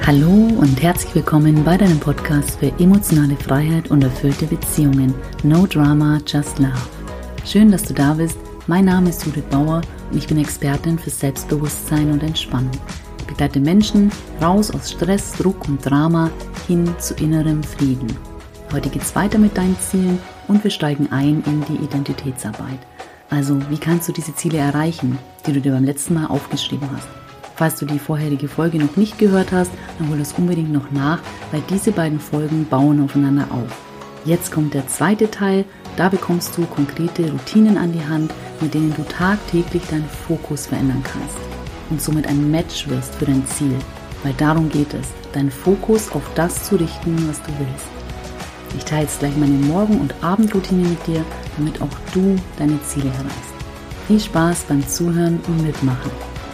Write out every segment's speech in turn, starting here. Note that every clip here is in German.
Hallo und herzlich willkommen bei deinem Podcast für emotionale Freiheit und erfüllte Beziehungen. No Drama, Just Love. Schön, dass du da bist. Mein Name ist Judith Bauer und ich bin Expertin für Selbstbewusstsein und Entspannung. Ich begleite Menschen raus aus Stress, Druck und Drama hin zu innerem Frieden. Heute geht es weiter mit deinen Zielen und wir steigen ein in die Identitätsarbeit. Also, wie kannst du diese Ziele erreichen, die du dir beim letzten Mal aufgeschrieben hast? Falls du die vorherige Folge noch nicht gehört hast, dann hol das unbedingt noch nach, weil diese beiden Folgen bauen aufeinander auf. Jetzt kommt der zweite Teil, da bekommst du konkrete Routinen an die Hand, mit denen du tagtäglich deinen Fokus verändern kannst und somit ein Match wirst für dein Ziel, weil darum geht es, deinen Fokus auf das zu richten, was du willst. Ich teile jetzt gleich meine Morgen- und Abendroutine mit dir, damit auch du deine Ziele erreichst. Viel Spaß beim Zuhören und Mitmachen.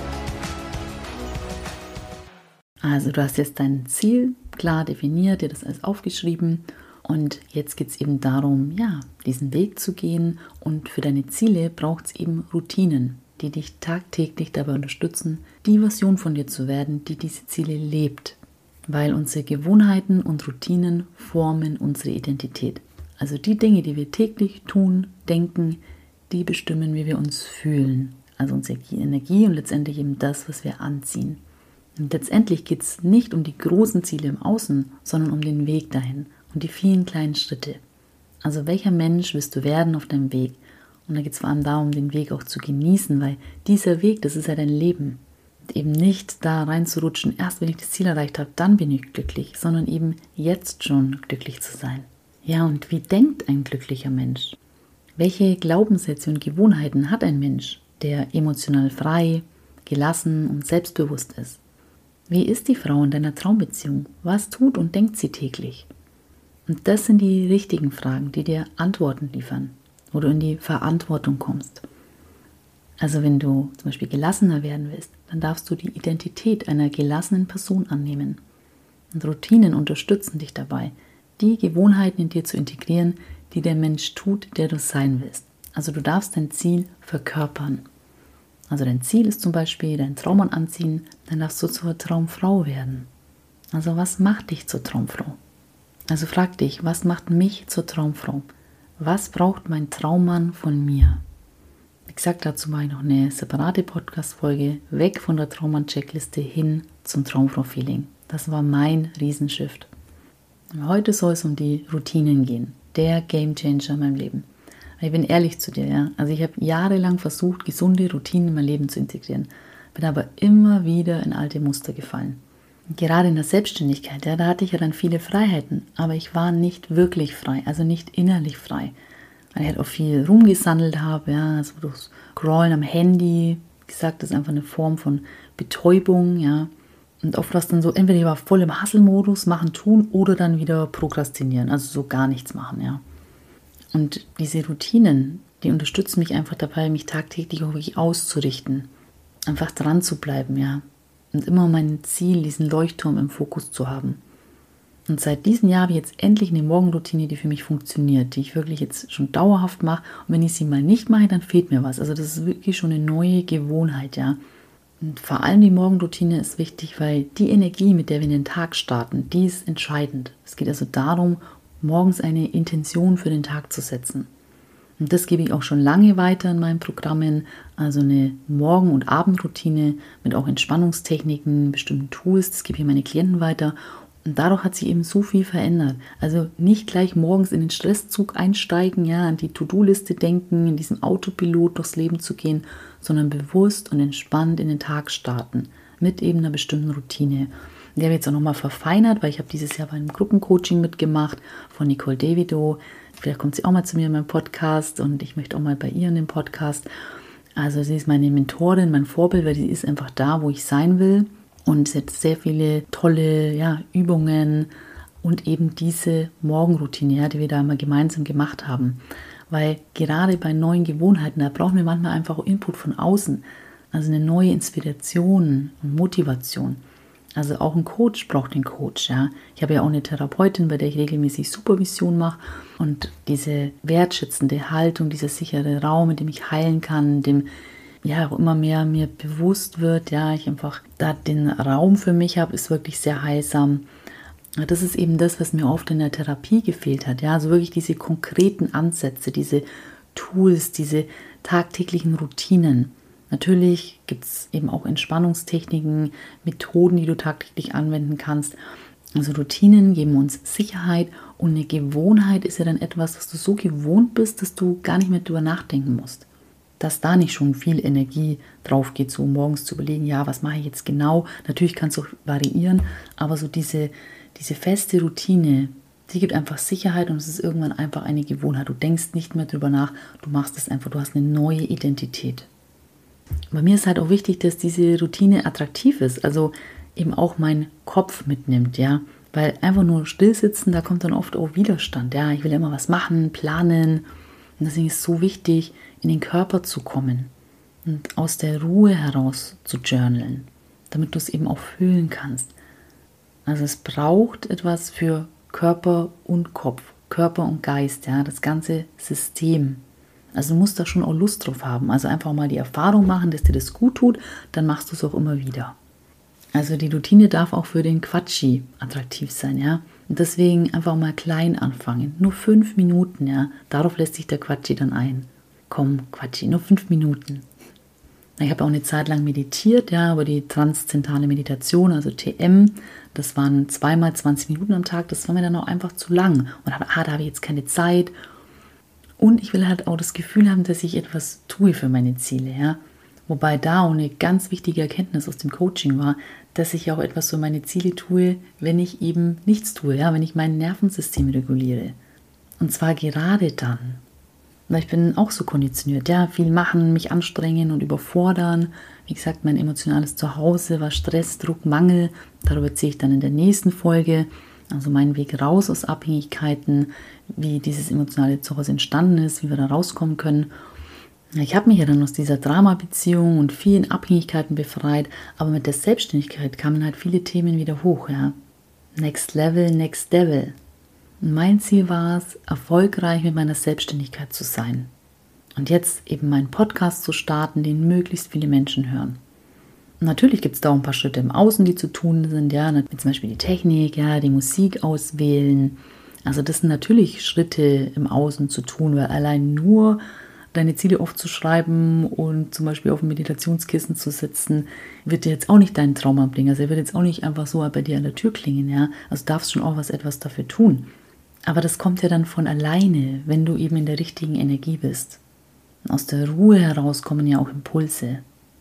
Also du hast jetzt dein Ziel klar definiert, dir das alles aufgeschrieben und jetzt geht es eben darum, diesen Weg zu gehen und für deine Ziele braucht es eben Routinen, die dich tagtäglich dabei unterstützen, die Version von dir zu werden, die diese Ziele lebt, weil unsere Gewohnheiten und Routinen formen unsere Identität. Also die Dinge, die wir täglich tun, denken, die bestimmen, wie wir uns fühlen, also unsere Energie und letztendlich eben das, was wir anziehen. Und letztendlich geht es nicht um die großen Ziele im Außen, sondern um den Weg dahin und die vielen kleinen Schritte. Also welcher Mensch willst du werden auf deinem Weg? Und da geht es vor allem darum, den Weg auch zu genießen, weil dieser Weg, das ist ja dein Leben. Und eben nicht da reinzurutschen, erst wenn ich das Ziel erreicht habe, dann bin ich glücklich, sondern eben jetzt schon glücklich zu sein. Ja, und wie denkt ein glücklicher Mensch? Welche Glaubenssätze und Gewohnheiten hat ein Mensch, der emotional frei, gelassen und selbstbewusst ist? Wie ist die Frau in deiner Traumbeziehung? Was tut und denkt sie täglich? Und das sind die richtigen Fragen, die dir Antworten liefern, wo du in die Verantwortung kommst. Also wenn du zum Beispiel gelassener werden willst, dann darfst du die Identität einer gelassenen Person annehmen. Und Routinen unterstützen dich dabei, die Gewohnheiten in dir zu integrieren, die der Mensch tut, der du sein willst. Also du darfst dein Ziel verkörpern. Also dein Ziel ist zum Beispiel dein Traummann anziehen, dann darfst du zur Traumfrau werden. Also was macht dich zur Traumfrau? Also frag dich, was macht mich zur Traumfrau? Was braucht mein Traummann von mir? Wie gesagt, dazu mache ich noch eine separate Podcast-Folge, weg von der Traummann-Checkliste hin zum Traumfrau-Feeling. Das war mein Riesenshift. Heute soll es um die Routinen gehen, der Gamechanger in meinem Leben. Ich bin ehrlich zu dir, ja. Also ich habe jahrelang versucht, gesunde Routinen in mein Leben zu integrieren, bin aber immer wieder in alte Muster gefallen. Und gerade in der Selbstständigkeit, da hatte ich ja dann viele Freiheiten, aber ich war nicht wirklich frei, also nicht innerlich frei. Weil ich halt auch viel rumgesandelt habe, also durch Scrollen am Handy, wie gesagt, das ist einfach eine Form von Betäubung, ja. Und oft war es dann so, entweder ich war voll im Hustle-Modus, machen, tun oder dann wieder prokrastinieren, also so gar nichts machen, ja. Und diese Routinen, die unterstützen mich einfach dabei, mich tagtäglich auch wirklich auszurichten. Einfach dran zu bleiben, ja. Und immer mein Ziel, diesen Leuchtturm im Fokus zu haben. Und seit diesem Jahr habe ich jetzt endlich eine Morgenroutine, die für mich funktioniert, die ich wirklich jetzt schon dauerhaft mache. Und wenn ich sie mal nicht mache, dann fehlt mir was. Also das ist wirklich schon eine neue Gewohnheit, ja. Und vor allem die Morgenroutine ist wichtig, weil die Energie, mit der wir in den Tag starten, die ist entscheidend. Es geht also darum, morgens eine Intention für den Tag zu setzen. Und das gebe ich auch schon lange weiter in meinen Programmen, also eine Morgen- und Abendroutine mit auch Entspannungstechniken, bestimmten Tools, das gebe ich meine Klienten weiter. Und dadurch hat sich eben so viel verändert. Also nicht gleich morgens in den Stresszug einsteigen, ja, an die To-Do-Liste denken, in diesem Autopilot durchs Leben zu gehen, sondern bewusst und entspannt in den Tag starten, mit eben einer bestimmten Routine. Die habe ich jetzt auch nochmal verfeinert, weil ich habe dieses Jahr bei einem Gruppencoaching mitgemacht von Nicole Davido. Vielleicht kommt sie auch mal zu mir in meinem Podcast und ich möchte auch mal bei ihr in den Podcast. Also sie ist meine Mentorin, mein Vorbild, weil sie ist einfach da, wo ich sein will. Und sie hat sehr viele tolle Übungen und eben diese Morgenroutine, die wir da mal gemeinsam gemacht haben. Weil gerade bei neuen Gewohnheiten, da brauchen wir manchmal einfach auch Input von außen. Also eine neue Inspiration und Motivation. Also auch ein Coach braucht den Coach, ja. Ich habe ja auch eine Therapeutin, bei der ich regelmäßig Supervision mache und diese wertschätzende Haltung, dieser sichere Raum, in dem ich heilen kann, in dem ja auch immer mehr mir bewusst wird, ja, ich einfach da den Raum für mich habe, ist wirklich sehr heilsam. Das ist eben das, was mir oft in der Therapie gefehlt hat, ja, also wirklich diese konkreten Ansätze, diese Tools, diese tagtäglichen Routinen. Natürlich gibt es eben auch Entspannungstechniken, Methoden, die du tagtäglich anwenden kannst. Also Routinen geben uns Sicherheit und eine Gewohnheit ist ja dann etwas, was du so gewohnt bist, dass du gar nicht mehr drüber nachdenken musst. Dass da nicht schon viel Energie drauf geht, so morgens zu überlegen, ja, was mache ich jetzt genau? Natürlich kannst du auch variieren, aber so diese feste Routine, die gibt einfach Sicherheit und es ist irgendwann einfach eine Gewohnheit. Du denkst nicht mehr drüber nach, du machst es einfach, du hast eine neue Identität. Bei mir ist halt auch wichtig, dass diese Routine attraktiv ist, also eben auch mein Kopf mitnimmt, ja, weil einfach nur still sitzen, da kommt dann oft auch Widerstand, ja, ich will immer was machen, planen und deswegen ist es so wichtig, in den Körper zu kommen und aus der Ruhe heraus zu journalen, damit du es eben auch fühlen kannst. Also es braucht etwas für Körper und Kopf, Körper und Geist, ja, das ganze System. Also du musst da schon auch Lust drauf haben. Also einfach mal die Erfahrung machen, dass dir das gut tut, dann machst du es auch immer wieder. Also die Routine darf auch für den Quatschi attraktiv sein, ja. Und deswegen einfach mal klein anfangen. Nur 5 Minuten, ja. Darauf lässt sich der Quatschi dann ein. Komm, Quatschi, nur 5 Minuten. Ich habe auch eine Zeit lang meditiert, ja, aber die transzendentale Meditation, also TM, das waren 2-mal 20 Minuten am Tag, das war mir dann auch einfach zu lang. Und da habe ich jetzt keine Zeit. Und ich will halt auch das Gefühl haben, dass ich etwas tue für meine Ziele, ja. Wobei da auch eine ganz wichtige Erkenntnis aus dem Coaching war, dass ich auch etwas für meine Ziele tue, wenn ich eben nichts tue, ja, wenn ich mein Nervensystem reguliere. Und zwar gerade dann. Weil ich bin auch so konditioniert, ja, viel machen, mich anstrengen und überfordern. Wie gesagt, mein emotionales Zuhause war Stress, Druck, Mangel. Darüber erzähle ich dann in der nächsten Folge. Also mein Weg raus aus Abhängigkeiten, wie dieses emotionale Zuhause entstanden ist, wie wir da rauskommen können. Ich habe mich ja dann aus dieser Drama-Beziehung und vielen Abhängigkeiten befreit, aber mit der Selbstständigkeit kamen halt viele Themen wieder hoch, ja. Next Level, Next Devil. Und mein Ziel war es, erfolgreich mit meiner Selbstständigkeit zu sein. Und jetzt eben meinen Podcast zu starten, den möglichst viele Menschen hören. Und natürlich gibt es da auch ein paar Schritte im Außen, die zu tun sind, ja, wie zum Beispiel die Technik, ja, die Musik auswählen. Also das sind natürlich Schritte im Außen zu tun, weil allein nur deine Ziele aufzuschreiben und zum Beispiel auf dem Meditationskissen zu sitzen, wird dir jetzt auch nicht deinen Traum bringen. Also er wird jetzt auch nicht einfach so bei dir an der Tür klingen, ja. Also darfst schon auch etwas dafür tun. Aber das kommt ja dann von alleine, wenn du eben in der richtigen Energie bist. Und aus der Ruhe heraus kommen ja auch Impulse.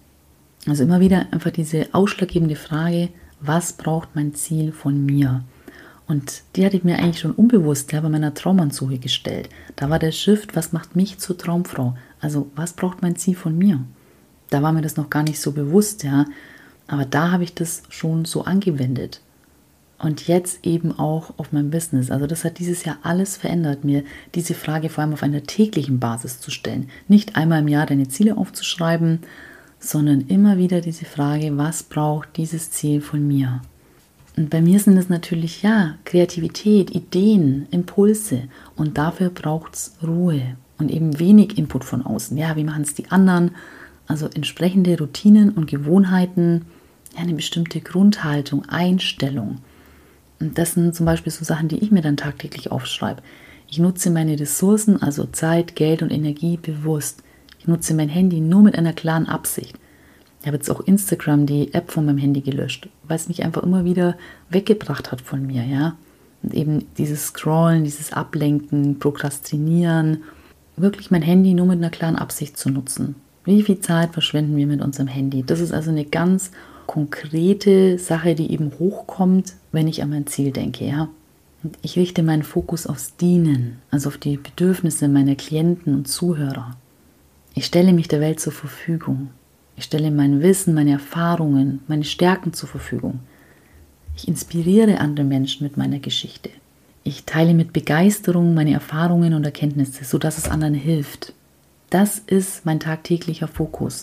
Also immer wieder einfach diese ausschlaggebende Frage, was braucht mein Ziel von mir? Und die hatte ich mir eigentlich schon unbewusst bei meiner Traumansuche gestellt. Da war der Shift, was macht mich zur Traumfrau? Also was braucht mein Ziel von mir? Da war mir das noch gar nicht so bewusst, ja. Aber da habe ich das schon so angewendet. Und jetzt eben auch auf mein Business. Also das hat dieses Jahr alles verändert, mir diese Frage vor allem auf einer täglichen Basis zu stellen. Nicht einmal im Jahr deine Ziele aufzuschreiben, sondern immer wieder diese Frage, was braucht dieses Ziel von mir? Und bei mir sind es natürlich, ja, Kreativität, Ideen, Impulse. Und dafür braucht es Ruhe und eben wenig Input von außen. Ja, wie machen es die anderen? Also entsprechende Routinen und Gewohnheiten, ja, eine bestimmte Grundhaltung, Einstellung. Und das sind zum Beispiel so Sachen, die ich mir dann tagtäglich aufschreibe. Ich nutze meine Ressourcen, also Zeit, Geld und Energie bewusst. Ich nutze mein Handy nur mit einer klaren Absicht. Ich habe jetzt auch Instagram, die App von meinem Handy gelöscht, weil es mich einfach immer wieder weggebracht hat von mir, ja. Und eben dieses Scrollen, dieses Ablenken, Prokrastinieren, wirklich mein Handy nur mit einer klaren Absicht zu nutzen. Wie viel Zeit verschwenden wir mit unserem Handy? Das ist also eine ganz konkrete Sache, die eben hochkommt, wenn ich an mein Ziel denke, ja. Und ich richte meinen Fokus aufs Dienen, also auf die Bedürfnisse meiner Klienten und Zuhörer. Ich stelle mich der Welt zur Verfügung. Ich stelle mein Wissen, meine Erfahrungen, meine Stärken zur Verfügung. Ich inspiriere andere Menschen mit meiner Geschichte. Ich teile mit Begeisterung meine Erfahrungen und Erkenntnisse, sodass es anderen hilft. Das ist mein tagtäglicher Fokus.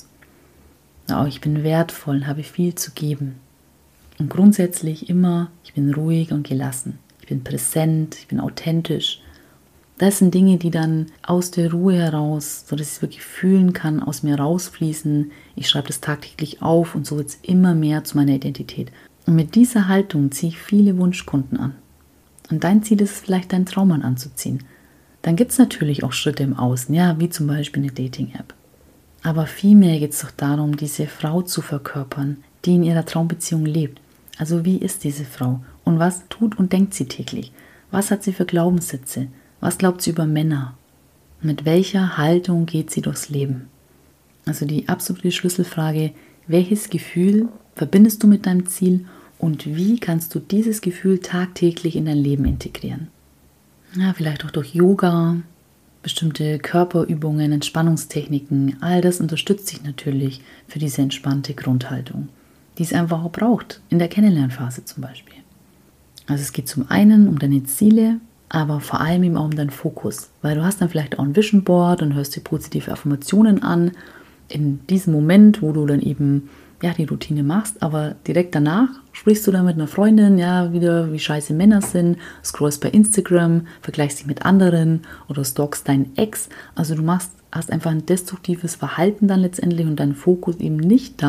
Oh, ich bin wertvoll und habe viel zu geben. Und grundsätzlich immer, ich bin ruhig und gelassen. Ich bin präsent, ich bin authentisch. Das sind Dinge, die dann aus der Ruhe heraus, sodass ich es wirklich fühlen kann, aus mir rausfließen. Ich schreibe das tagtäglich auf und so wird es immer mehr zu meiner Identität. Und mit dieser Haltung ziehe ich viele Wunschkunden an. Und dein Ziel ist es vielleicht, deinen Traummann anzuziehen. Dann gibt es natürlich auch Schritte im Außen, ja, wie zum Beispiel eine Dating-App. Aber vielmehr geht es doch darum, diese Frau zu verkörpern, die in ihrer Traumbeziehung lebt. Also wie ist diese Frau? Und was tut und denkt sie täglich? Was hat sie für Glaubenssätze? Was glaubt sie über Männer? Mit welcher Haltung geht sie durchs Leben? Also die absolute Schlüsselfrage, welches Gefühl verbindest du mit deinem Ziel und wie kannst du dieses Gefühl tagtäglich in dein Leben integrieren? Ja, vielleicht auch durch Yoga, bestimmte Körperübungen, Entspannungstechniken, all das unterstützt dich natürlich für diese entspannte Grundhaltung, die es einfach auch braucht, in der Kennenlernphase zum Beispiel. Also es geht zum einen um deine Ziele, aber vor allem eben auch um deinen Fokus, weil du hast dann vielleicht auch ein Vision Board und hörst dir positive Affirmationen an, in diesem Moment, wo du dann eben die Routine machst, aber direkt danach sprichst du dann mit einer Freundin, ja, wieder wie scheiße Männer sind, scrollst bei Instagram, vergleichst dich mit anderen oder stalkst deinen Ex. Also du hast einfach ein destruktives Verhalten dann letztendlich und dein Fokus eben nicht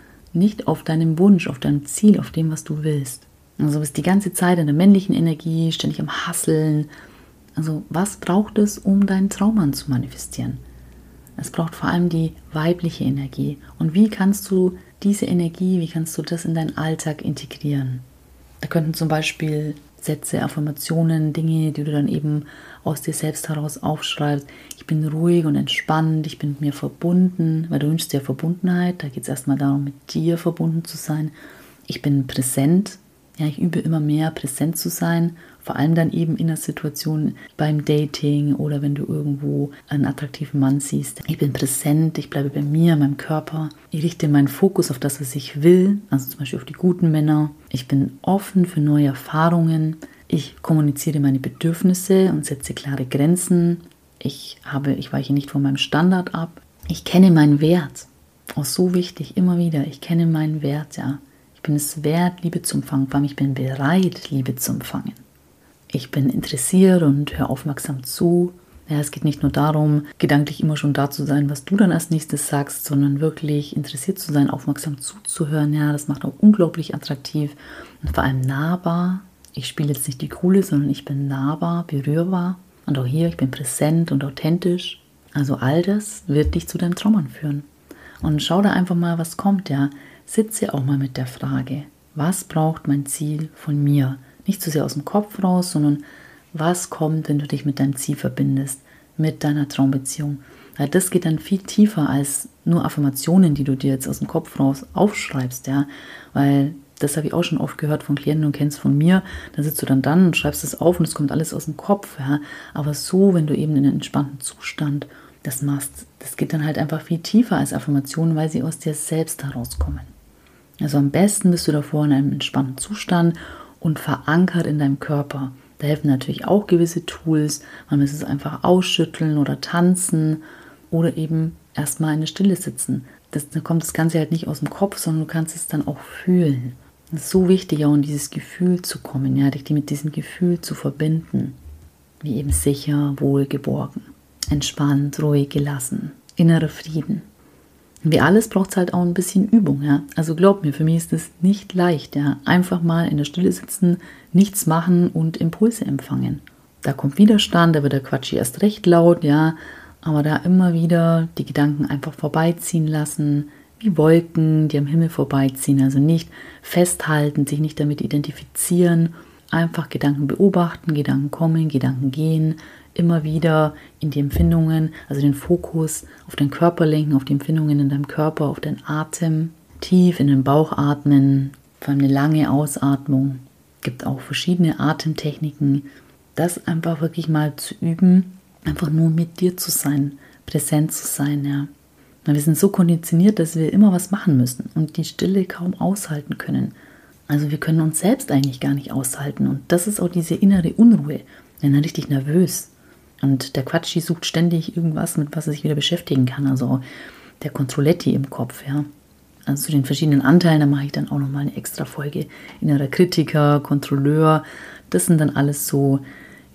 auf deinem Wunsch, auf deinem Ziel, auf dem, was du willst. Also du bist die ganze Zeit in der männlichen Energie, ständig am Hasseln. Also was braucht es, um deinen Traummann zu manifestieren? Es braucht vor allem die weibliche Energie. Und wie kannst du diese Energie, wie kannst du das in deinen Alltag integrieren? Da könnten zum Beispiel Sätze, Affirmationen, Dinge, die du dann eben aus dir selbst heraus aufschreibst. Ich bin ruhig und entspannt, ich bin mit mir verbunden, weil du wünschst dir Verbundenheit. Da geht es erstmal darum, mit dir verbunden zu sein. Ich bin präsent. Ja, ich übe immer mehr, präsent zu sein, vor allem dann eben in der Situation beim Dating oder wenn du irgendwo einen attraktiven Mann siehst. Ich bin präsent, ich bleibe bei mir, meinem Körper. Ich richte meinen Fokus auf das, was ich will, also zum Beispiel auf die guten Männer. Ich bin offen für neue Erfahrungen. Ich kommuniziere meine Bedürfnisse und setze klare Grenzen. Ich weiche nicht von meinem Standard ab. Ich kenne meinen Wert. Auch so wichtig, immer wieder. Ich kenne meinen Wert, ja. Ich bin es wert, Liebe zu empfangen. Vor allem, ich bin bereit, Liebe zu empfangen. Ich bin interessiert und höre aufmerksam zu. Ja, es geht nicht nur darum, gedanklich immer schon da zu sein, was du dann als nächstes sagst, sondern wirklich interessiert zu sein, aufmerksam zuzuhören. Ja, das macht auch unglaublich attraktiv und vor allem nahbar. Ich spiele jetzt nicht die Coole, sondern ich bin nahbar, berührbar. Und auch hier, ich bin präsent und authentisch. Also all das wird dich zu deinem Traummann führen. Und schau da einfach mal, was kommt, ja. Sitze auch mal mit der Frage, was braucht mein Ziel von mir? Nicht zu sehr aus dem Kopf raus, sondern was kommt, wenn du dich mit deinem Ziel verbindest, mit deiner Traumbeziehung. Weil das geht dann viel tiefer als nur Affirmationen, die du dir jetzt aus dem Kopf raus aufschreibst, ja. Weil das habe ich auch schon oft gehört von Klienten und kennst von mir. Da sitzt du dann und schreibst es auf und es kommt alles aus dem Kopf, ja. Aber so, wenn du eben in einem entspannten Zustand das machst, das geht dann halt einfach viel tiefer als Affirmationen, weil sie aus dir selbst herauskommen. Also am besten bist du davor in einem entspannten Zustand und verankert in deinem Körper. Da helfen natürlich auch gewisse Tools. Man muss es einfach ausschütteln oder tanzen oder eben erstmal in der Stille sitzen. Da kommt das Ganze halt nicht aus dem Kopf, sondern du kannst es dann auch fühlen. Es ist so wichtig, auch in dieses Gefühl zu kommen, ja, dich mit diesem Gefühl zu verbinden. Wie eben sicher, wohlgeborgen, entspannt, ruhig, gelassen, innerer Frieden. Wie alles braucht es halt auch ein bisschen Übung, ja. Also glaub mir, für mich ist es nicht leicht, ja. Einfach mal in der Stille sitzen, nichts machen und Impulse empfangen. Da kommt Widerstand, da wird der Quatschi erst recht laut, ja. Aber da immer wieder die Gedanken einfach vorbeiziehen lassen, wie Wolken, die am Himmel vorbeiziehen. Also nicht festhalten, sich nicht damit identifizieren. Einfach Gedanken beobachten, Gedanken kommen, Gedanken gehen. Immer wieder in die Empfindungen, also den Fokus auf den Körper lenken, auf die Empfindungen in deinem Körper, auf den Atem. Tief in den Bauch atmen, vor allem eine lange Ausatmung. Es gibt auch verschiedene Atemtechniken. Das einfach wirklich mal zu üben, einfach nur mit dir zu sein, präsent zu sein, ja. Wir sind so konditioniert, dass wir immer was machen müssen und die Stille kaum aushalten können. Also wir können uns selbst eigentlich gar nicht aushalten und das ist auch diese innere Unruhe. Wir sind richtig nervös. Und der Quatschi sucht ständig irgendwas, mit was er sich wieder beschäftigen kann. Also der Controletti im Kopf, ja. Also zu den verschiedenen Anteilen, da mache ich dann auch nochmal eine extra Folge. Innerer Kritiker, Kontrolleur, das sind dann alles so,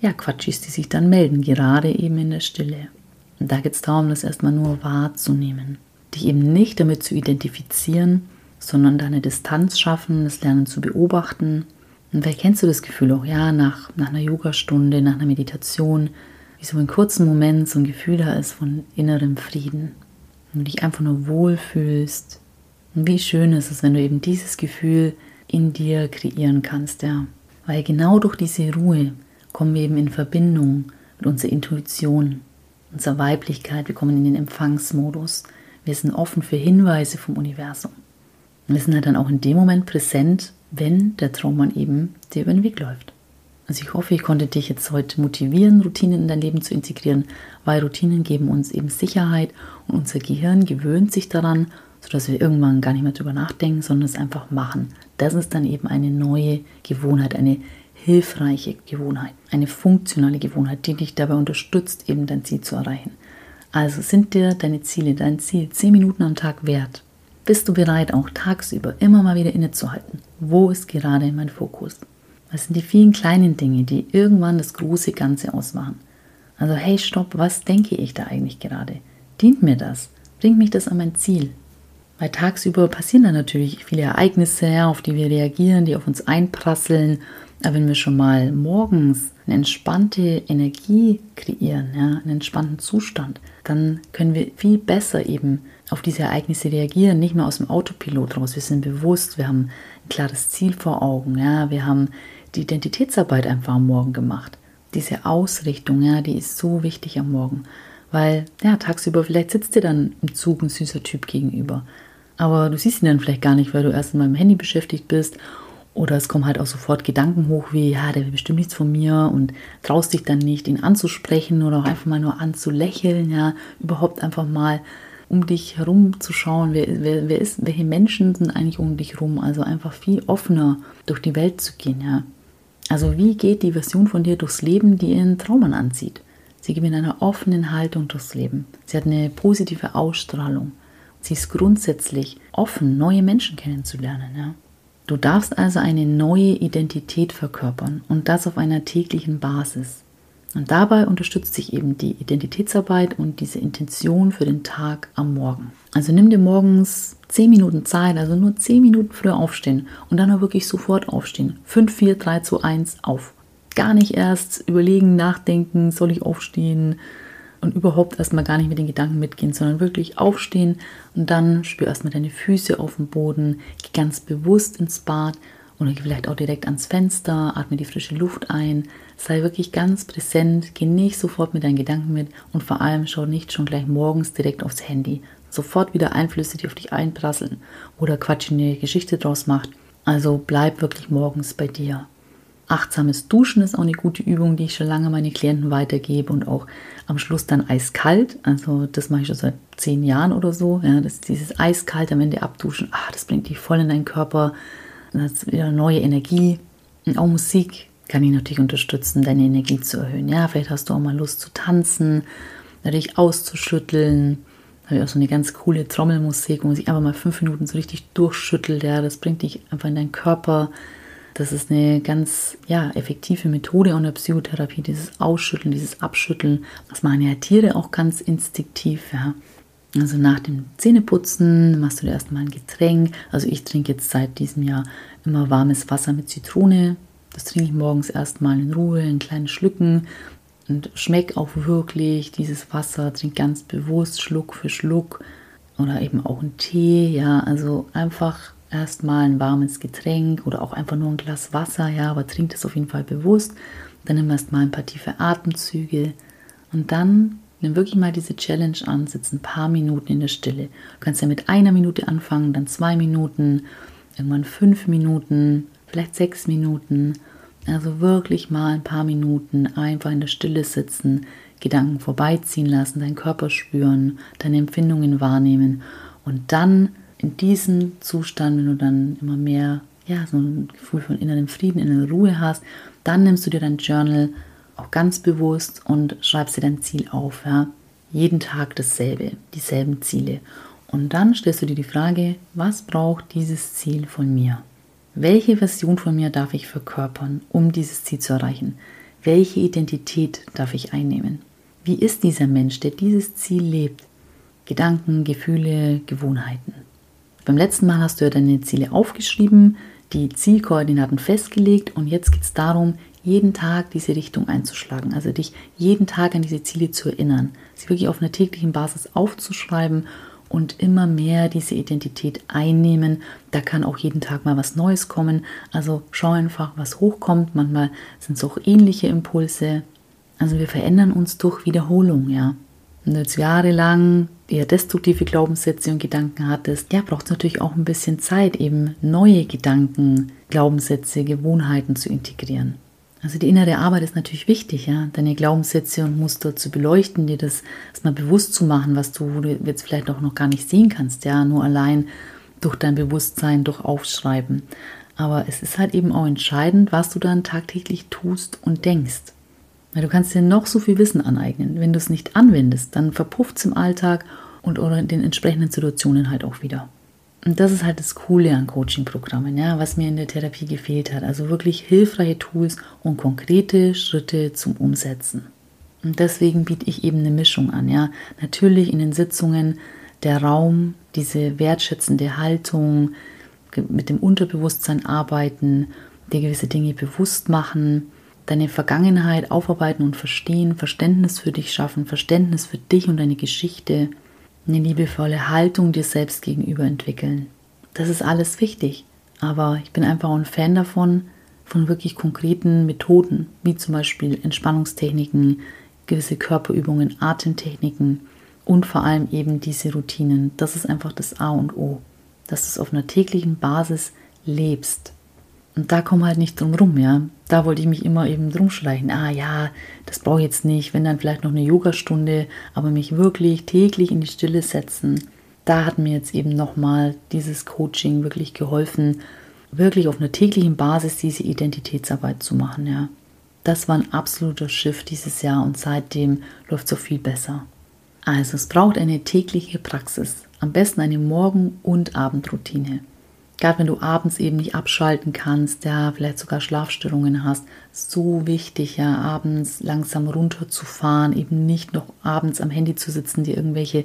Quatschis, die sich dann melden, gerade eben in der Stille. Und da geht es darum, das erstmal nur wahrzunehmen. Dich eben nicht damit zu identifizieren, sondern da eine Distanz schaffen, das Lernen zu beobachten. Und vielleicht kennst du das Gefühl auch, nach einer Yogastunde, nach einer Meditation, wie so einen kurzen Moment so ein Gefühl da ist von innerem Frieden. Und du dich einfach nur wohlfühlst. Und wie schön ist es, wenn du eben dieses Gefühl in dir kreieren kannst, ja. Weil genau durch diese Ruhe kommen wir eben in Verbindung mit unserer Intuition, unserer Weiblichkeit. Wir kommen in den Empfangsmodus. Wir sind offen für Hinweise vom Universum. Und wir sind halt dann auch in dem Moment präsent, wenn der Traummann eben dir über den Weg läuft. Also ich hoffe, ich konnte dich jetzt heute motivieren, Routinen in dein Leben zu integrieren, weil Routinen geben uns eben Sicherheit und unser Gehirn gewöhnt sich daran, sodass wir irgendwann gar nicht mehr drüber nachdenken, sondern es einfach machen. Das ist dann eben eine neue Gewohnheit, eine hilfreiche Gewohnheit, eine funktionale Gewohnheit, die dich dabei unterstützt, eben dein Ziel zu erreichen. Also sind dir deine Ziele, dein Ziel 10 Minuten am Tag wert? Bist du bereit, auch tagsüber immer mal wieder innezuhalten? Wo ist gerade mein Fokus? Was sind die vielen kleinen Dinge, die irgendwann das große Ganze ausmachen? Also hey, stopp, was denke ich da eigentlich gerade? Dient mir das? Bringt mich das an mein Ziel? Weil tagsüber passieren dann natürlich viele Ereignisse, auf die wir reagieren, die auf uns einprasseln. Aber wenn wir schon mal morgens eine entspannte Energie kreieren, einen entspannten Zustand, dann können wir viel besser eben auf diese Ereignisse reagieren, nicht mehr aus dem Autopilot raus. Wir sind bewusst, wir haben ein klares Ziel vor Augen, wir haben die Identitätsarbeit einfach am Morgen gemacht. Diese Ausrichtung, die ist so wichtig am Morgen, weil tagsüber vielleicht sitzt dir dann im Zug ein süßer Typ gegenüber, aber du siehst ihn dann vielleicht gar nicht, weil du erst in meinem Handy beschäftigt bist. Oder es kommen halt auch sofort Gedanken hoch wie, der will bestimmt nichts von mir und traust dich dann nicht, ihn anzusprechen oder auch einfach mal nur anzulächeln, überhaupt einfach mal um dich herum zu schauen, welche Menschen sind eigentlich um dich herum, also einfach viel offener durch die Welt zu gehen, Also wie geht die Version von dir durchs Leben, die ihren Traummann anzieht? Sie geht mit einer offenen Haltung durchs Leben. Sie hat eine positive Ausstrahlung. Sie ist grundsätzlich offen, neue Menschen kennenzulernen, Du darfst also eine neue Identität verkörpern und das auf einer täglichen Basis. Und dabei unterstützt sich eben die Identitätsarbeit und diese Intention für den Tag am Morgen. Also nimm dir morgens 10 Minuten Zeit, also nur 10 Minuten früher aufstehen und dann auch wirklich sofort aufstehen. 5, 4, 3, 2, 1, auf. Gar nicht erst überlegen, nachdenken, soll ich aufstehen? Und überhaupt erstmal gar nicht mit den Gedanken mitgehen, sondern wirklich aufstehen und dann spür erstmal deine Füße auf dem Boden, geh ganz bewusst ins Bad oder geh vielleicht auch direkt ans Fenster, atme die frische Luft ein, sei wirklich ganz präsent, geh nicht sofort mit deinen Gedanken mit und vor allem schau nicht schon gleich morgens direkt aufs Handy. Sofort wieder Einflüsse, die auf dich einprasseln oder Quatsch in die Geschichte draus macht. Also bleib wirklich morgens bei dir. Achtsames Duschen ist auch eine gute Übung, die ich schon lange meine Klienten weitergebe und auch am Schluss dann eiskalt. Also das mache ich schon seit 10 Jahren oder so. Das ist dieses eiskalt am Ende abduschen. Das bringt dich voll in deinen Körper. Das ist wieder neue Energie. Und auch Musik kann dich natürlich unterstützen, deine Energie zu erhöhen. Vielleicht hast du auch mal Lust zu tanzen, dich auszuschütteln. Da habe ich auch so eine ganz coole Trommelmusik, wo man sich einfach mal 5 Minuten so richtig durchschüttelt. Das bringt dich einfach in deinen Körper. Das ist eine ganz effektive Methode in der Psychotherapie, dieses Ausschütteln, dieses Abschütteln. Das machen ja Tiere auch ganz instinktiv. Also nach dem Zähneputzen machst du dir erstmal ein Getränk. Also ich trinke jetzt seit diesem Jahr immer warmes Wasser mit Zitrone. Das trinke ich morgens erstmal in Ruhe, in kleinen Schlücken und schmecke auch wirklich dieses Wasser. Trink ganz bewusst Schluck für Schluck oder eben auch einen Tee. Also einfach erstmal ein warmes Getränk oder auch einfach nur ein Glas Wasser, aber trink das auf jeden Fall bewusst. Dann nimm erstmal ein paar tiefe Atemzüge und dann nimm wirklich mal diese Challenge an, sitz ein paar Minuten in der Stille. Du kannst ja mit 1 Minute anfangen, dann 2 Minuten, irgendwann 5 Minuten, vielleicht 6 Minuten. Also wirklich mal ein paar Minuten einfach in der Stille sitzen, Gedanken vorbeiziehen lassen, deinen Körper spüren, deine Empfindungen wahrnehmen und dann in diesem Zustand, wenn du dann immer mehr so ein Gefühl von inneren Frieden, innere Ruhe hast, dann nimmst du dir dein Journal auch ganz bewusst und schreibst dir dein Ziel auf. Jeden Tag dasselbe, dieselben Ziele. Und dann stellst du dir die Frage, was braucht dieses Ziel von mir? Welche Version von mir darf ich verkörpern, um dieses Ziel zu erreichen? welche Identität darf ich einnehmen? Wie ist dieser Mensch, der dieses Ziel lebt? Gedanken, Gefühle, Gewohnheiten. Beim letzten Mal hast du ja deine Ziele aufgeschrieben, die Zielkoordinaten festgelegt und jetzt geht es darum, jeden Tag diese Richtung einzuschlagen. Also dich jeden Tag an diese Ziele zu erinnern, sie wirklich auf einer täglichen Basis aufzuschreiben und immer mehr diese Identität einnehmen. Da kann auch jeden Tag mal was Neues kommen. Also schau einfach, was hochkommt. Manchmal sind es auch ähnliche Impulse. Also wir verändern uns durch Wiederholung, ja. Wenn du jetzt jahrelang eher destruktive Glaubenssätze und Gedanken hattest, ja, braucht es natürlich auch ein bisschen Zeit, eben neue Gedanken, Glaubenssätze, Gewohnheiten zu integrieren. Also die innere Arbeit ist natürlich wichtig, ja, deine Glaubenssätze und Muster zu beleuchten, dir das erstmal bewusst zu machen, wo du jetzt vielleicht auch noch gar nicht sehen kannst, ja, nur allein durch dein Bewusstsein, durch Aufschreiben. Aber es ist halt eben auch entscheidend, was du dann tagtäglich tust und denkst. Weil du kannst dir noch so viel Wissen aneignen. Wenn du es nicht anwendest, dann verpufft es im Alltag oder in den entsprechenden Situationen halt auch wieder. Und das ist halt das Coole an Coaching-Programmen, ja, was mir in der Therapie gefehlt hat. Also wirklich hilfreiche Tools und konkrete Schritte zum Umsetzen. Und deswegen biete ich eben eine Mischung an, ja. Natürlich in den Sitzungen der Raum, diese wertschätzende Haltung, mit dem Unterbewusstsein arbeiten, dir gewisse Dinge bewusst machen, deine Vergangenheit aufarbeiten und verstehen, Verständnis für dich schaffen, Verständnis für dich und deine Geschichte, eine liebevolle Haltung dir selbst gegenüber entwickeln. Das ist alles wichtig, aber ich bin einfach auch ein Fan davon, von wirklich konkreten Methoden, wie zum Beispiel Entspannungstechniken, gewisse Körperübungen, Atemtechniken und vor allem eben diese Routinen. Das ist einfach das A und O, dass du es auf einer täglichen Basis lebst. Und da komm halt nicht drum rum, ja. Da wollte ich mich immer eben drum schleichen. Ja, das brauche ich jetzt nicht. Wenn dann vielleicht noch eine Yogastunde, aber mich wirklich täglich in die Stille setzen. Da hat mir jetzt eben nochmal dieses Coaching wirklich geholfen, wirklich auf einer täglichen Basis diese Identitätsarbeit zu machen, ja. Das war ein absoluter Shift dieses Jahr und seitdem läuft es so viel besser. Also es braucht eine tägliche Praxis. Am besten eine Morgen- und Abendroutine. Gerade wenn du abends eben nicht abschalten kannst, ja, vielleicht sogar Schlafstörungen hast, so wichtig, ja, abends langsam runterzufahren, eben nicht noch abends am Handy zu sitzen, dir irgendwelche,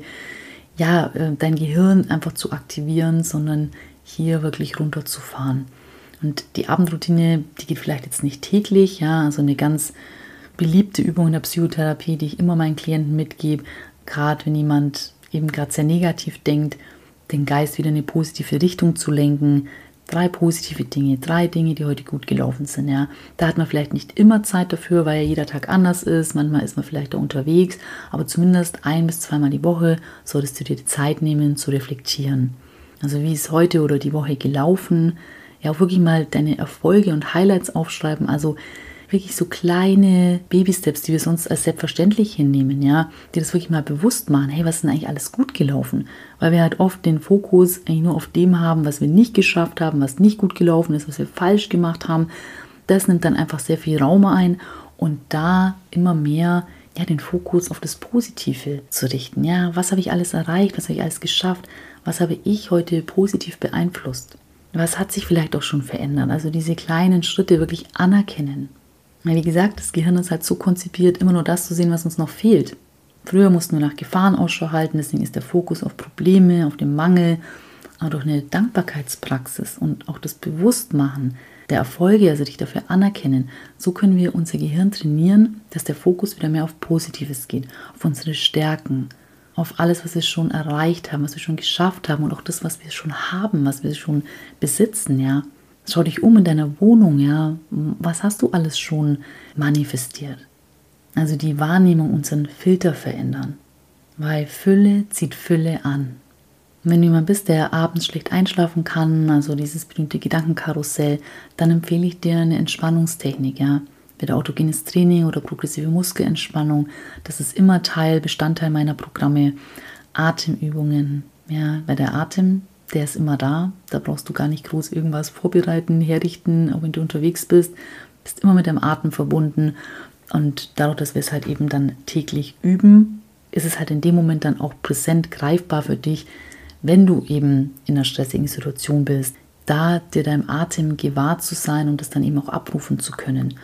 ja, dein Gehirn einfach zu aktivieren, sondern hier wirklich runterzufahren. Und die Abendroutine, die geht vielleicht jetzt nicht täglich, ja, also eine ganz beliebte Übung in der Psychotherapie, die ich immer meinen Klienten mitgebe, gerade wenn jemand eben gerade sehr negativ denkt, den Geist wieder in eine positive Richtung zu lenken. 3 positive Dinge, 3 Dinge, die heute gut gelaufen sind. Ja. Da hat man vielleicht nicht immer Zeit dafür, weil ja jeder Tag anders ist. Manchmal ist man vielleicht da unterwegs, aber zumindest 1- bis 2-mal die Woche solltest du dir die Zeit nehmen, zu reflektieren. Also wie ist heute oder die Woche gelaufen? Ja, auch wirklich mal deine Erfolge und Highlights aufschreiben. Also wirklich so kleine Baby-Steps, die wir sonst als selbstverständlich hinnehmen, ja, die das wirklich mal bewusst machen, hey, was ist denn eigentlich alles gut gelaufen? Weil wir halt oft den Fokus eigentlich nur auf dem haben, was wir nicht geschafft haben, was nicht gut gelaufen ist, was wir falsch gemacht haben. Das nimmt dann einfach sehr viel Raum ein und da immer mehr ja, den Fokus auf das Positive zu richten. Ja, was habe ich alles erreicht, was habe ich alles geschafft, was habe ich heute positiv beeinflusst? Was hat sich vielleicht auch schon verändert? Also diese kleinen Schritte wirklich anerkennen. Wie gesagt, das Gehirn ist halt so konzipiert, immer nur das zu sehen, was uns noch fehlt. Früher mussten wir nach Gefahren Ausschau halten, deswegen ist der Fokus auf Probleme, auf den Mangel, aber durch eine Dankbarkeitspraxis und auch das Bewusstmachen der Erfolge, also dich dafür anerkennen, so können wir unser Gehirn trainieren, dass der Fokus wieder mehr auf Positives geht, auf unsere Stärken, auf alles, was wir schon erreicht haben, was wir schon geschafft haben und auch das, was wir schon haben, was wir schon besitzen, ja. Schau dich um in deiner Wohnung, ja. Was hast du alles schon manifestiert? Also die Wahrnehmung, unseren Filter verändern. Weil Fülle zieht Fülle an. Und wenn du jemand bist, der abends schlecht einschlafen kann, also dieses berühmte Gedankenkarussell, dann empfehle ich dir eine Entspannungstechnik, ja. Entweder autogenes Training oder progressive Muskelentspannung. Das ist immer Bestandteil meiner Programme. Atemübungen, ja, weil der Atem, der ist immer da. Da brauchst du gar nicht groß irgendwas vorbereiten, herrichten, auch wenn du unterwegs bist. Bist immer mit deinem Atem verbunden. Und dadurch, dass wir es halt eben dann täglich üben, ist es halt in dem Moment dann auch präsent greifbar für dich, wenn du eben in einer stressigen Situation bist, da dir deinem Atem gewahr zu sein und das dann eben auch abrufen zu können.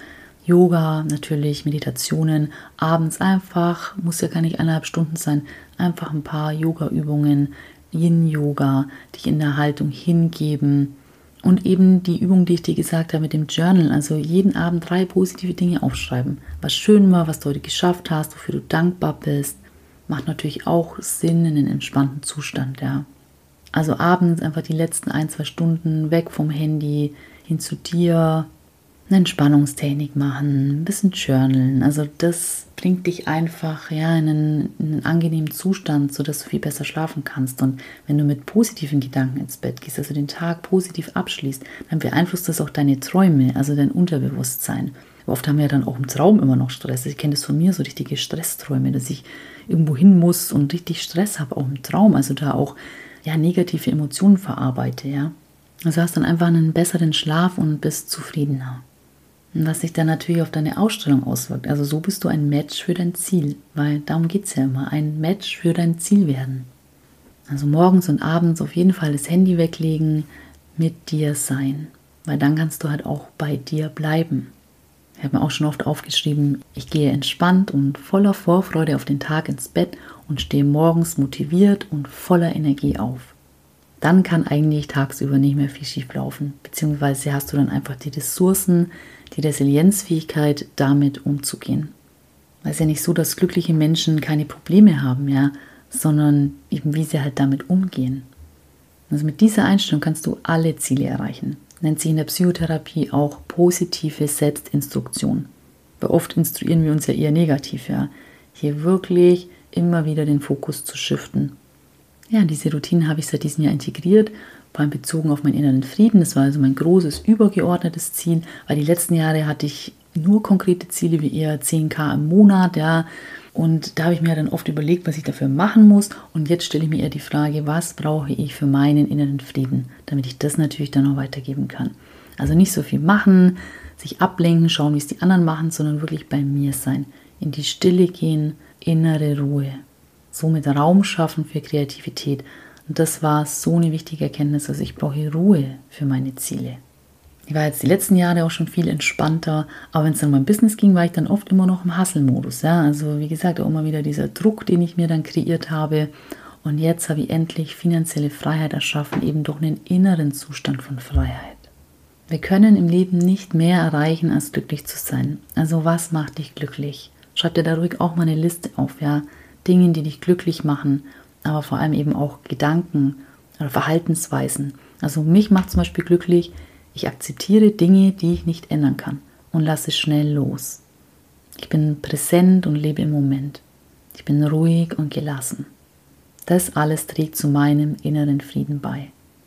Yoga, natürlich Meditationen, abends einfach, muss ja gar nicht 1,5 Stunden sein, einfach ein paar Yoga-Übungen, Yin-Yoga, dich in der Haltung hingeben und eben die Übung, die ich dir gesagt habe mit dem Journal, also jeden Abend 3 positive Dinge aufschreiben, was schön war, was du heute geschafft hast, wofür du dankbar bist, macht natürlich auch Sinn in einen entspannten Zustand, ja. Also abends einfach die letzten 1-2 Stunden weg vom Handy, hin zu dir, eine Entspannungstechnik machen, ein bisschen journalen. Also das bringt dich einfach in einen angenehmen Zustand, sodass du viel besser schlafen kannst. Und wenn du mit positiven Gedanken ins Bett gehst, also den Tag positiv abschließt, dann beeinflusst das auch deine Träume, also dein Unterbewusstsein. Aber oft haben wir ja dann auch im Traum immer noch Stress. Ich kenne das von mir, so richtige Stressträume, dass ich irgendwo hin muss und richtig Stress habe, auch im Traum. Also da auch negative Emotionen verarbeite, ja. Also hast dann einfach einen besseren Schlaf und bist zufriedener. Und was sich dann natürlich auf deine Ausstellung auswirkt. Also so bist du ein Match für dein Ziel, weil darum geht es ja immer, ein Match für dein Ziel werden. Also morgens und abends auf jeden Fall das Handy weglegen, mit dir sein, weil dann kannst du halt auch bei dir bleiben. Ich habe mir auch schon oft aufgeschrieben, ich gehe entspannt und voller Vorfreude auf den Tag ins Bett und stehe morgens motiviert und voller Energie auf. Dann kann eigentlich tagsüber nicht mehr viel schief laufen, beziehungsweise hast du dann einfach die Ressourcen, die Resilienzfähigkeit, damit umzugehen. Weil es ja nicht so, dass glückliche Menschen keine Probleme haben, ja, sondern eben wie sie halt damit umgehen. Also mit dieser Einstellung kannst du alle Ziele erreichen. Nennt sich in der Psychotherapie auch positive Selbstinstruktion. Weil oft instruieren wir uns ja eher negativ, ja. Hier wirklich immer wieder den Fokus zu shiften. Ja, diese Routine habe ich seit diesem Jahr integriert, vor allem bezogen auf meinen inneren Frieden. Das war also mein großes, übergeordnetes Ziel, weil die letzten Jahre hatte ich nur konkrete Ziele wie eher 10.000 im Monat, ja. Und da habe ich mir dann oft überlegt, was ich dafür machen muss. Und jetzt stelle ich mir eher die Frage, was brauche ich für meinen inneren Frieden, damit ich das natürlich dann auch weitergeben kann. Also nicht so viel machen, sich ablenken, schauen, wie es die anderen machen, sondern wirklich bei mir sein, in die Stille gehen, innere Ruhe. Somit Raum schaffen für Kreativität. Und das war so eine wichtige Erkenntnis, also ich brauche Ruhe für meine Ziele. Ich war jetzt die letzten Jahre auch schon viel entspannter, aber wenn es dann um mein Business ging, war ich dann oft immer noch im Hustle-Modus. Ja? Also wie gesagt, auch immer wieder dieser Druck, den ich mir dann kreiert habe. Und jetzt habe ich endlich finanzielle Freiheit erschaffen, eben durch einen inneren Zustand von Freiheit. Wir können im Leben nicht mehr erreichen, als glücklich zu sein. Also was macht dich glücklich? Schreib dir da ruhig auch mal eine Liste auf, ja. Dinge, die dich glücklich machen, aber vor allem eben auch Gedanken oder Verhaltensweisen. Also mich macht zum Beispiel glücklich, ich akzeptiere Dinge, die ich nicht ändern kann und lasse schnell los. Ich bin präsent und lebe im Moment. Ich bin ruhig und gelassen. Das alles trägt zu meinem inneren Frieden bei.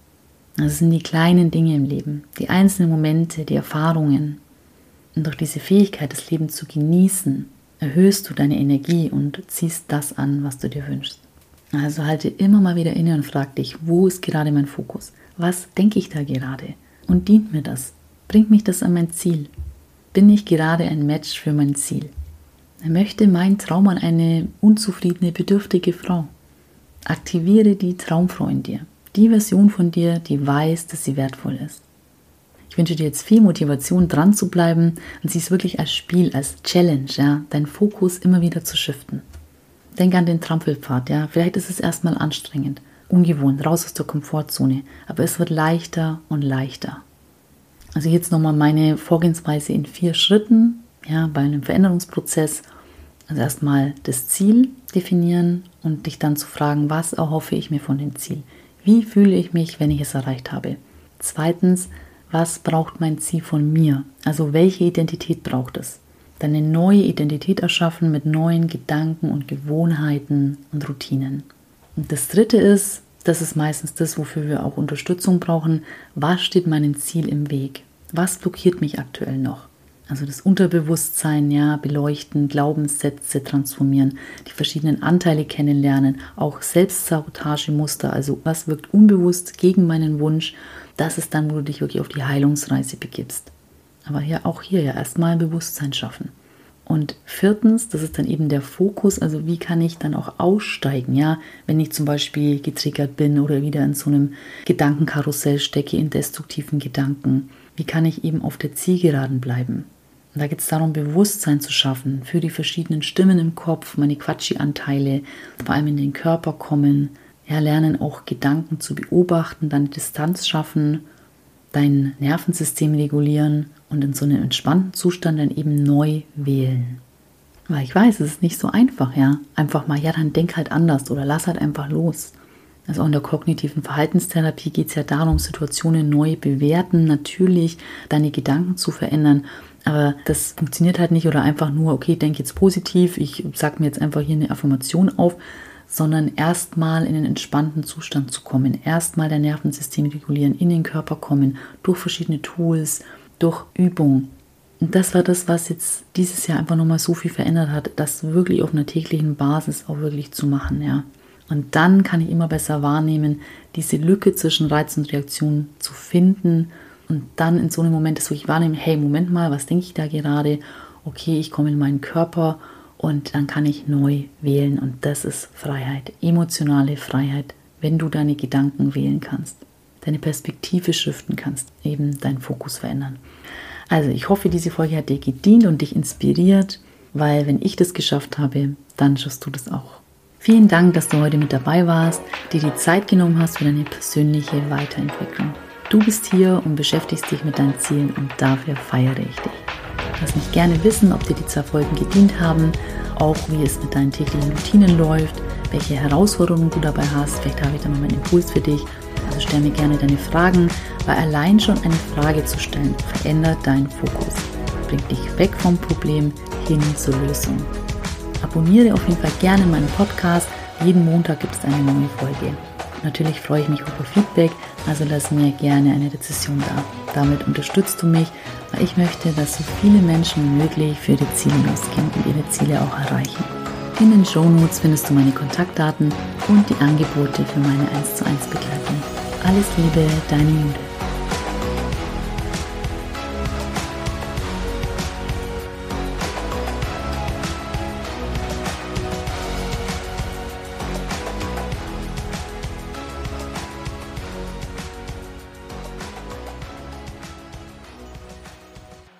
Das sind die kleinen Dinge im Leben, die einzelnen Momente, die Erfahrungen. Und durch diese Fähigkeit, das Leben zu genießen, erhöhst du deine Energie und ziehst das an, was du dir wünschst. Also halte immer mal wieder inne und frag dich, wo ist gerade mein Fokus? Was denke ich da gerade? Und dient mir das? Bringt mich das an mein Ziel? Bin ich gerade ein Match für mein Ziel? Möchte mein Traum an eine unzufriedene, bedürftige Frau? Aktiviere die Traumfrau in dir. Die Version von dir, die weiß, dass sie wertvoll ist. Ich wünsche dir jetzt viel Motivation, dran zu bleiben und sieh es wirklich als Spiel, als Challenge, ja, deinen Fokus immer wieder zu shiften. Denk an den Trampelpfad, ja, vielleicht ist es erstmal anstrengend, ungewohnt, raus aus der Komfortzone, aber es wird leichter und leichter. Also jetzt nochmal meine Vorgehensweise in 4 Schritten, ja, bei einem Veränderungsprozess. Also erstmal das Ziel definieren und dich dann zu fragen, was erhoffe ich mir von dem Ziel? Wie fühle ich mich, wenn ich es erreicht habe? Zweitens, was braucht mein Ziel von mir? Also welche Identität braucht es? Dann eine neue Identität erschaffen mit neuen Gedanken und Gewohnheiten und Routinen. Und das Dritte ist, das ist meistens das, wofür wir auch Unterstützung brauchen. Was steht meinem Ziel im Weg? Was blockiert mich aktuell noch? Also das Unterbewusstsein, ja, beleuchten, Glaubenssätze transformieren, die verschiedenen Anteile kennenlernen, auch Selbstsabotagemuster, also was wirkt unbewusst gegen meinen Wunsch. Das ist dann, wo du dich wirklich auf die Heilungsreise begibst. Aber auch hier erstmal Bewusstsein schaffen. Und 4, das ist dann eben der Fokus, also wie kann ich dann auch aussteigen, ja, wenn ich zum Beispiel getriggert bin oder wieder in so einem Gedankenkarussell stecke, in destruktiven Gedanken. Wie kann ich eben auf der Zielgeraden bleiben? Und da geht es darum, Bewusstsein zu schaffen für die verschiedenen Stimmen im Kopf, meine Quatschi-Anteile, vor allem in den Körper kommen. Ja, lernen auch Gedanken zu beobachten, dann Distanz schaffen, dein Nervensystem regulieren und in so einem entspannten Zustand dann eben neu wählen. Weil ich weiß, es ist nicht so einfach, ja. Einfach mal, ja, dann denk halt anders oder lass halt einfach los. Also auch in der kognitiven Verhaltenstherapie geht es ja darum, Situationen neu bewerten, natürlich deine Gedanken zu verändern. Aber das funktioniert halt nicht oder einfach nur, okay, denk jetzt positiv, ich sag mir jetzt einfach hier eine Affirmation auf, sondern erstmal in einen entspannten Zustand zu kommen, erstmal dein Nervensystem regulieren, in den Körper kommen, durch verschiedene Tools, durch Übung. Und das war das, was jetzt dieses Jahr einfach nochmal so viel verändert hat, das wirklich auf einer täglichen Basis auch wirklich zu machen, ja. Und dann kann ich immer besser wahrnehmen, diese Lücke zwischen Reiz und Reaktion zu finden und dann in so einem Moment ist, wo ich wahrnehme, hey, Moment mal, was denke ich da gerade? Okay, ich komme in meinen Körper und dann kann ich neu wählen und das ist Freiheit, emotionale Freiheit, wenn du deine Gedanken wählen kannst, deine Perspektive shiften kannst, eben deinen Fokus verändern. Also ich hoffe, diese Folge hat dir gedient und dich inspiriert, weil wenn ich das geschafft habe, dann schaffst du das auch. Vielen Dank, dass du heute mit dabei warst, dir die Zeit genommen hast für deine persönliche Weiterentwicklung. Du bist hier und beschäftigst dich mit deinen Zielen und dafür feiere ich dich. Lass mich gerne wissen, ob dir die 2 Folgen gedient haben, auch wie es mit deinen täglichen Routinen läuft, welche Herausforderungen du dabei hast. Vielleicht habe ich da nochmal einen Impuls für dich. Also stell mir gerne deine Fragen, weil allein schon eine Frage zu stellen verändert deinen Fokus, bringt dich weg vom Problem hin zur Lösung. Abonniere auf jeden Fall gerne meinen Podcast. Jeden Montag gibt es eine neue Folge. Natürlich freue ich mich auch über Feedback, also lass mir gerne eine Rezession da. Damit unterstützt du mich, weil ich möchte, dass so viele Menschen wie möglich für ihre Ziele losgehen und ihre Ziele auch erreichen. In den Shownotes findest du meine Kontaktdaten und die Angebote für meine 1:1 Begleitung. Alles Liebe, deine Judith.